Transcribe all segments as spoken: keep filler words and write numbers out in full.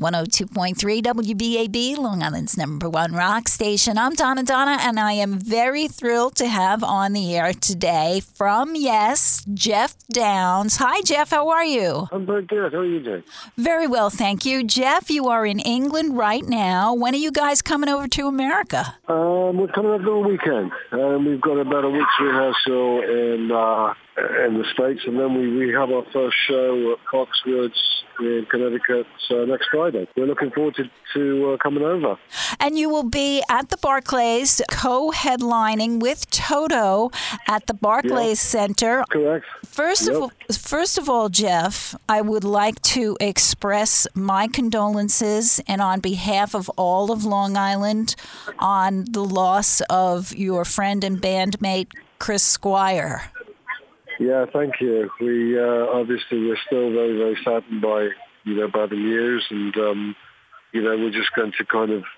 one oh two point three W B A B, Long Island's number one rock station. I'm Donna Donna, and I am very thrilled to have on the air today from Yes, Jeff Downs. Hi, Jeff. How are you? I'm very good. How are you doing? Very well, thank you. Jeff, you are in England right now. When are you guys coming over to America? Um, we're coming over the weekend. Um, we've got about a week's rehearsal in uh, in the States, and then we, we have our first show at Foxwoods in Connecticut uh, next Friday. We're looking forward to, to uh, coming over. And you will be at the Barclays, co-headlining with Toto at the Barclays Yeah. Center. Correct. First Yep. of all, first of all, Jeff, I would like to express my condolences, and on behalf of all of Long Island, on the loss of your friend and bandmate Chris Squire. Yeah, thank you. We uh, obviously we're still very, very saddened by you know by the news, and um, you know we're just going to kind of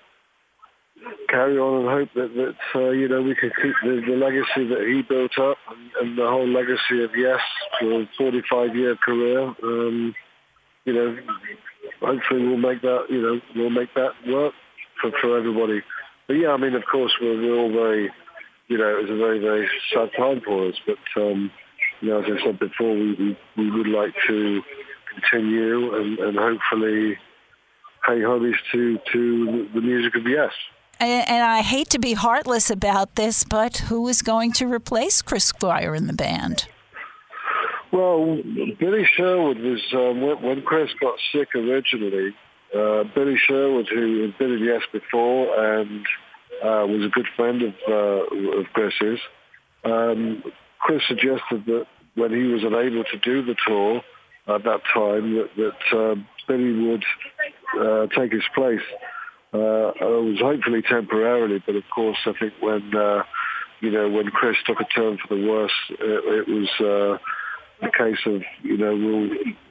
carry on and hope that that uh, you know we can keep the, the legacy that he built up, and, and the whole legacy of Yes for a forty-five year career. Um, you know, hopefully we'll make that you know we'll make that work for, for everybody. But yeah, I mean, of course, we're, we're all very you know it was a very, very sad time for us, but. Um, You know, as I said before, we, we, we would like to continue and, and hopefully pay homage to, to the music of Yes. And, and I hate to be heartless about this, but who is going to replace Chris Squire in the band? Well, Billy Sherwood was, um, when, when Chris got sick originally, uh, Billy Sherwood, who had been in Yes before and uh, was a good friend of, uh, of Chris's, um, Chris suggested that when he was unable to do the tour at that time, that, that uh, Billy would uh, take his place. Uh, it was hopefully temporarily, but of course, I think when uh, you know when Chris took a turn for the worse, it, it was uh, a case of you know we'll,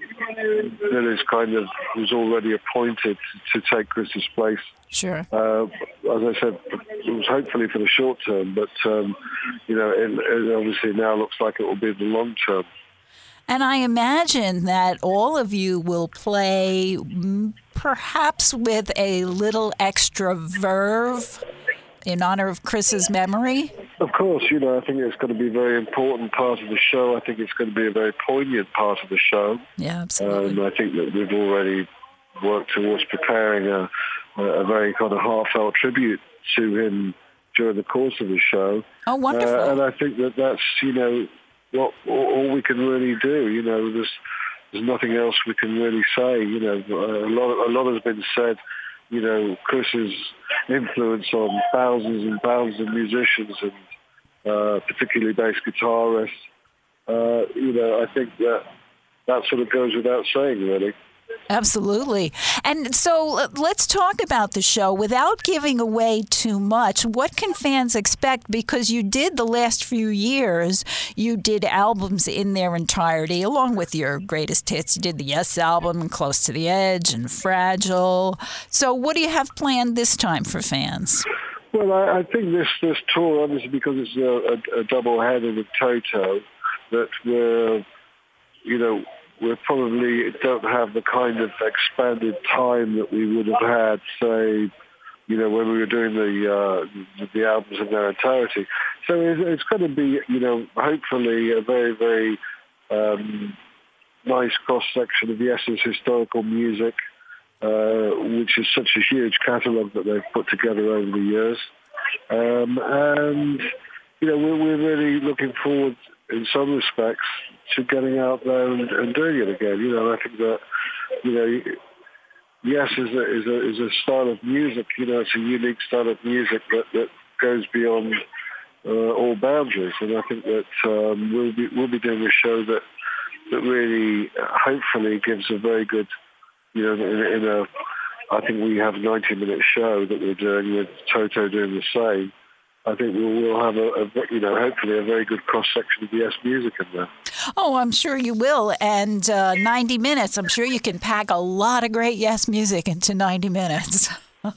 Billy's kind of was already appointed to, to take Chris's place. Sure. Uh, as I said, it was hopefully for the short term, but um, you know, it, it obviously now looks like it will be the long term. And I imagine that all of you will play mm, perhaps with a little extra verve in honor of Chris's memory. Of course, you know, I think it's going to be a very important part of the show. I think it's going to be a very poignant part of the show. Yeah, absolutely. Um, I think that we've already worked towards preparing a, a very kind of heartfelt tribute to him during the course of the show. Oh, wonderful. Uh, and I think that that's, you know, what all, all we can really do. You know, there's there's nothing else we can really say. You know, a lot, a lot has been said. You know, Chris's influence on thousands and thousands of musicians and uh, particularly bass guitarists. Uh, you know, I think that that sort of goes without saying, really. Absolutely. And so uh, let's talk about the show without giving away too much. What can fans expect? Because you did the last few years, you did albums in their entirety, along with your greatest hits. You did the Yes album and Close to the Edge and Fragile. So what do you have planned this time for fans? Well, I, I think this, this tour, obviously, because it's a, a, a double header with Toto, that we're, you know, we probably don't have the kind of expanded time that we would have had, say, you know, when we were doing the uh, the albums in their entirety. So it's, it's going to be, you know, hopefully a very, very um, nice cross-section of Yes's historical music, uh, which is such a huge catalogue that they've put together over the years. Um, and, you know, we're, we're really looking forward in some respects to getting out there and, and doing it again. You know, I think that, you know, Yes is a, is a, is a style of music, you know, it's a unique style of music that, that goes beyond uh, all boundaries. And I think that um, we'll be we'll be doing a show that, that really uh, hopefully gives a very good, you know, in, in a, I think we have a ninety minute show that we're doing with Toto doing the same. I think we'll, we'll have a, a, you know, hopefully a very good cross-section of Yes music in there. Oh, I'm sure you will. And uh, ninety minutes, I'm sure you can pack a lot of great Yes music into ninety minutes.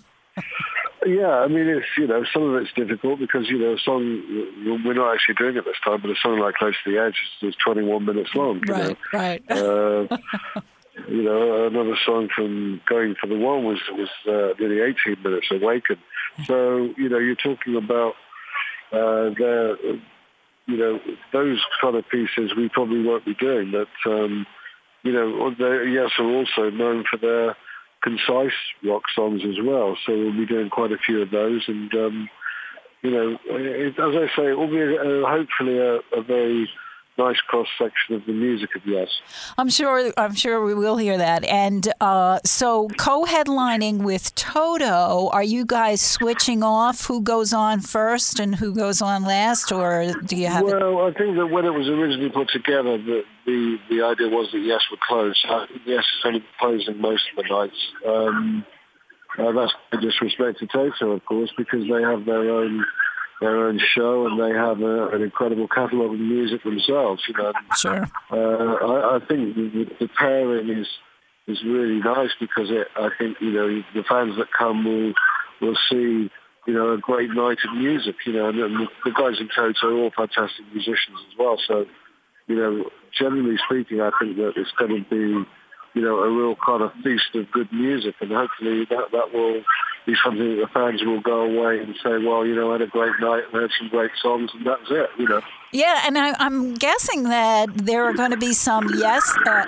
Yeah, I mean, it's, you know, some of it's difficult because, you know, a song, we're not actually doing it this time, but a song like Close to the Edge is twenty-one minutes long. You right, know? right. Uh, you know, another song from Going for the One was was uh, nearly eighteen minutes, Awaken. So, you know, you're talking about uh, their, you know, those kind of pieces we probably won't be doing. But, um, you know, they, Yes are also known for their concise rock songs as well. So we'll be doing quite a few of those. And, um, you know, it, as I say, it will be uh, hopefully a, a very nice cross-section of the music of Yes. I'm sure I'm sure we will hear that. And uh, so co-headlining with Toto, are you guys switching off who goes on first and who goes on last, or do you have... Well, it? I think that when it was originally put together, the the, the idea was that Yes would close. So Yes is only closing most of the nights. Um, uh, that's no disrespect to Toto, of course, because they have their own their own show, and they have a, an incredible catalogue of music themselves. You know, sure. Uh, I, I think the, the pairing is is really nice because it, I think you know the fans that come will will see you know a great night of music. You know, and, and the, the guys in Toto are all fantastic musicians as well. So, you know, generally speaking, I think that it's going to be you know a real kind of feast of good music, and hopefully that that will be something that the fans will go away and say, well, you know, I had a great night and heard some great songs, and that's it, you know. Yeah, and I, I'm guessing that there are going to be some Yes... Uh,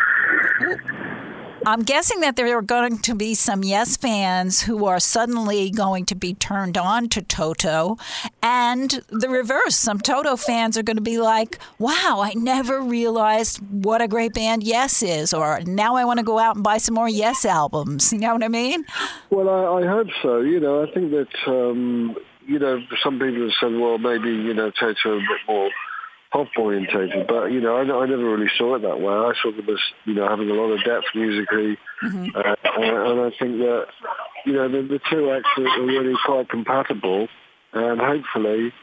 I'm guessing that there are going to be some Yes fans who are suddenly going to be turned on to Toto, and the reverse. Some Toto fans are going to be like, wow, I never realized what a great band Yes is, or now I want to go out and buy some more Yes albums. You know what I mean? Well, I, I hope so. You know, I think that, um, you know, some people have said, well, maybe, you know, Toto a bit more pop orientated, but you know, I, I never really saw it that way. I saw them as you know having a lot of depth musically, mm-hmm. uh, and I think that you know the, the two acts are really quite compatible, and hopefully,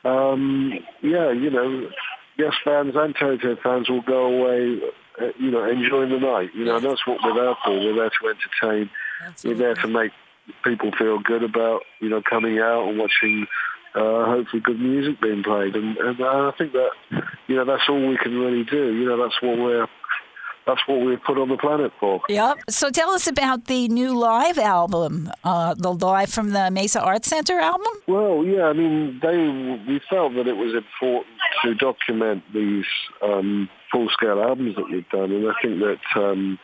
um, yeah, you know, Yes fans and Toto fans will go away, uh, you know, enjoying the night. You know, and that's what we're there for. We're there to entertain. Absolutely. We're there to make people feel good about you know coming out and watching. Uh, hopefully good music being played, and, and I think that you know that's all we can really do. You know that's what we're that's what we're put on the planet for. Yep. So tell us about the new live album, uh, the live from the Mesa Arts Center album. Well, yeah, I mean, they we felt that it was important to document these um, full-scale albums that we've done, and I think that. Um,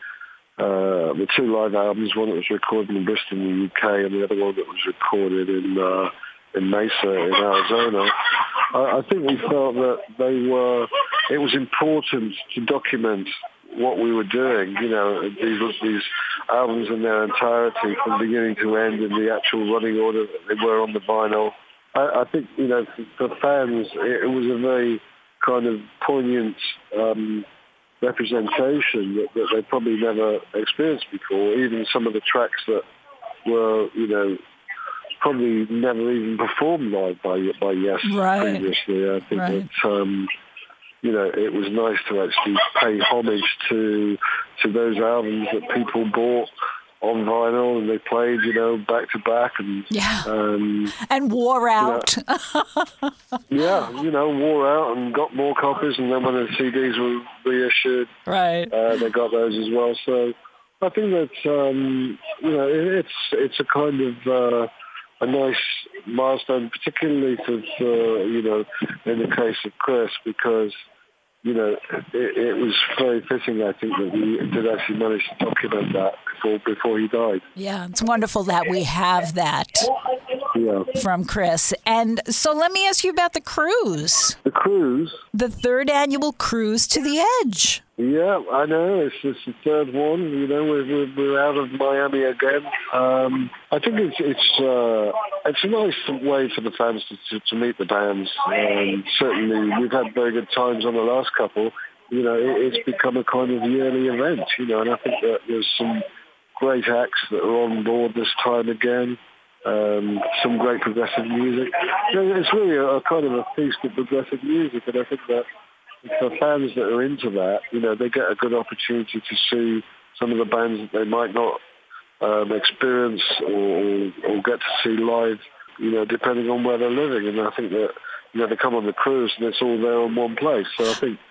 uh, the two live albums, one that was recorded in Bristol in the U K and the other one that was recorded in uh, in Mesa in Arizona, I, I think we felt that they were, it was important to document what we were doing, you know, these these albums in their entirety from beginning to end in the actual running order that they were on the vinyl. I, I think, you know, for, for fans, it, it was a very kind of poignant um, representation that, that they probably never experienced before. Even some of the tracks that were, you know, probably never even performed live by by Yes right. previously. I think right. that um, you know it was nice to actually pay homage to to those albums that people bought on vinyl and they played, you know, back to back and yeah, um, and wore out. You know, yeah, you know, wore out and got more copies, and then when the C Ds were reissued, right, uh, they got those as well. So I think that um, you know it, it's it's a kind of uh, a nice milestone, particularly for, for you know in the case of Chris, because. You know, it, it was very fitting, I think, that we did actually manage to document that before before he died. Yeah, it's wonderful that we have that yeah. from Chris. And so let me ask you about the cruise. The cruise? The third annual Cruise to the Edge. Yeah, I know. It's, it's the third one. You know, we're, we're, we're out of Miami again. Um, I think it's it's uh, it's a nice way for the fans to, to, to meet the bands. Um, certainly, we've had very good times on the last couple. You know, it, it's become a kind of yearly event. You know, and I think that there's some great acts that are on board this time again. Um, some great progressive music. You know, it's really a, a kind of a feast of progressive music, and I think that. For fans that are into that, you know, they get a good opportunity to see some of the bands that they might not um, experience or, or, or get to see live, you know, depending on where they're living. And I think that, you know, they come on the cruise and it's all there in one place. So I think,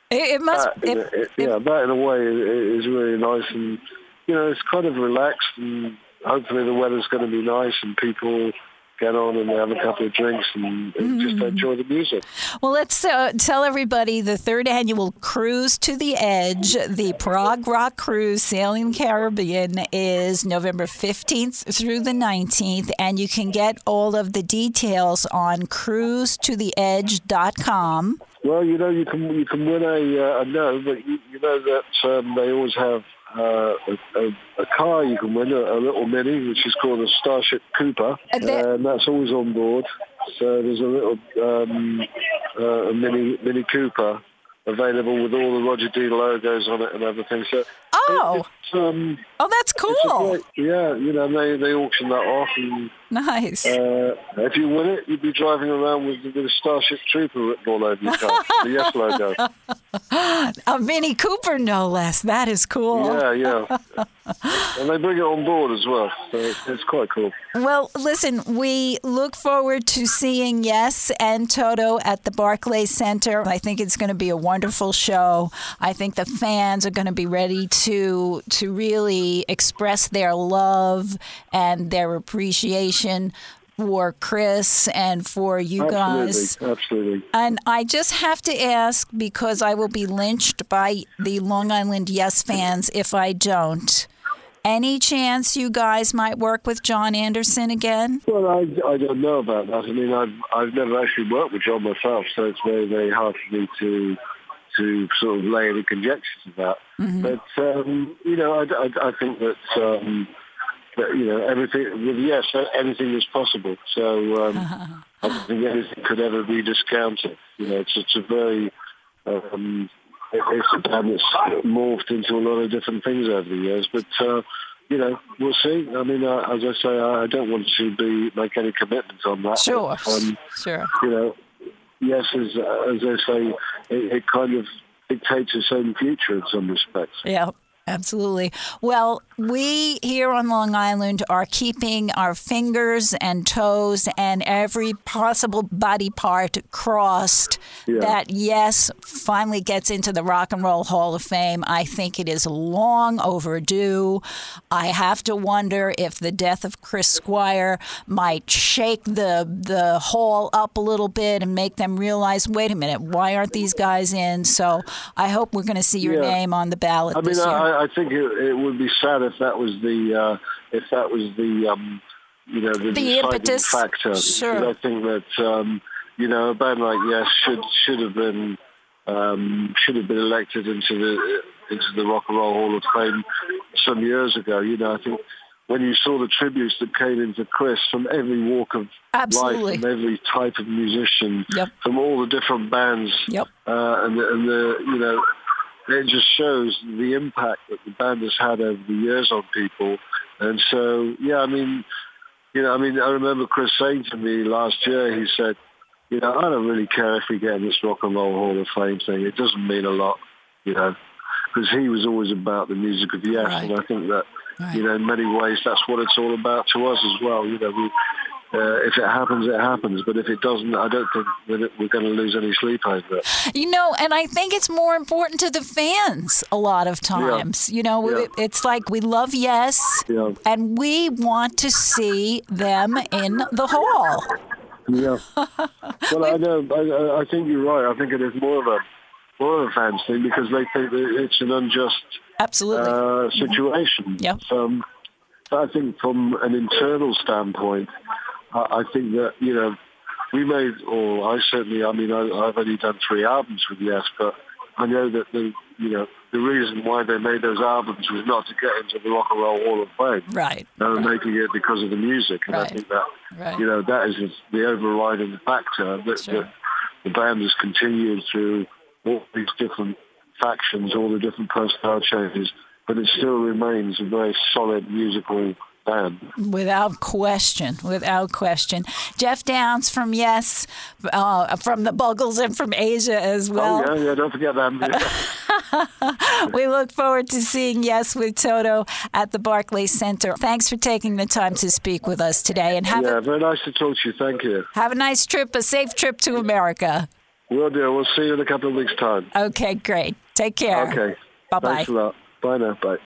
It, it must. That, It, it, it, it, yeah, that in a way is really nice, and you know, it's kind of relaxed, and hopefully the weather's going to be nice, and people get on and they have a couple of drinks and, and just enjoy the music. Well, let's uh, tell everybody the third annual Cruise to the Edge, the Prog Rock Cruise Sailing the Caribbean, is November fifteenth through the nineteenth, and you can get all of the details on cruise to the edge dot com. Well, you know, you can you can win a, uh, a no, but you, you know that um, they always have uh, a, a, a car you can win, a, a little Mini, which is called a Starship Cooper, and that's always on board. So there's a little um, uh, a Mini Mini Cooper available with all the Roger D logos on it and everything. So oh, it, it's, um, oh, that's cool. Great, yeah, you know, they they auction that off, and nice. Uh, if you win it, you'd be driving around with, with a Starship Trooper written all over your car, the Yes logo. A Mini Cooper, no less. That is cool. Yeah, yeah. And they bring it on board as well, so it's, it's quite cool. Well, listen, we look forward to seeing Yes and Toto at the Barclays Center. I think it's going to be a wonderful show. I think the fans are going to be ready to to really express their love and their appreciation for Chris and for you absolutely, guys. Absolutely. And I just have to ask, because I will be lynched by the Long Island Yes fans if I don't. Any chance you guys might work with John Anderson again? Well, I, I don't know about that. I mean, I've I've never actually worked with John myself, so it's very, very hard for me to to sort of lay any conjectures of that. Mm-hmm. But, um, you know, I, I, I think that, um, that, you know, everything, with Yes, anything is possible. So um, I don't think anything could ever be discounted. You know, it's, it's a very... Um, it's a band that's morphed into a lot of different things over the years, but uh, you know, we'll see. I mean, uh, as I say, I don't want to be make any commitments on that. Sure, um, sure. You know, Yes, as, as I say, it, it kind of dictates its own future in some respects. Yeah. Absolutely. Well, we here on Long Island are keeping our fingers and toes and every possible body part crossed yeah. that Yes finally gets into the Rock and Roll Hall of Fame. I think it is long overdue. I have to wonder if the death of Chris Squire might shake the the hall up a little bit and make them realize, wait a minute, why aren't these guys in? So I hope we're going to see your yeah. name on the ballot I mean, this year. I, I think it, it would be sad if that was the uh, if that was the um, you know the, the deciding impetus. factor. Sure. Because I think that um, you know a band like Yes should should have been um, should have been elected into the into the Rock and Roll Hall of Fame some years ago. You know, I think when you saw the tributes that came into Chris from every walk of Absolutely. life, from every type of musician, yep. from all the different bands, yep. uh, and the, and the you know. It just shows the impact that the band has had over the years on people. And so, yeah, I mean, you know, I mean, I remember Chris saying to me last year, he said, you know, I don't really care if we get in this Rock and Roll Hall of Fame thing. It doesn't mean a lot, you know, because he was always about the music of Yes. Right. And I think that, right. you know, in many ways, that's what it's all about to us as well. You know, we, Uh, if it happens, it happens. But if it doesn't, I don't think that we're going to lose any sleep over it. You know, and I think it's more important to the fans a lot of times. Yeah. You know, yeah. it's like we love Yes, yeah. and we want to see them in the hall. Yeah. Well, I know. I, I think you're right. I think it is more of a more of a fans thing because they think that it's an unjust absolutely uh, situation. Yeah. Um, I think from an internal standpoint. I think that, you know, we made, or I certainly, I mean, I, I've only done three albums with Yes, but I know that, the, you know, the reason why they made those albums was not to get into the Rock and Roll Hall of Fame. Right. They were right. making it because of the music. And right. I think that, right. you know, that is the overriding factor that, sure. that the band has continued through all these different factions, all the different personnel changes, but it still remains a very solid musical band. Without question, without question. Jeff Downs from Yes, uh, from the Buggles and from Asia as well. Oh, yeah, yeah, don't forget them. We look forward to seeing Yes with Toto at the Barclays Center. Thanks for taking the time to speak with us today. And have yeah, a, very nice to talk to you. Thank you. Have a nice trip, a safe trip to America. Will do. We'll see you in a couple of weeks' time. Okay, great. Take care. Okay. Bye-bye. Thanks a lot. Bye now. Bye.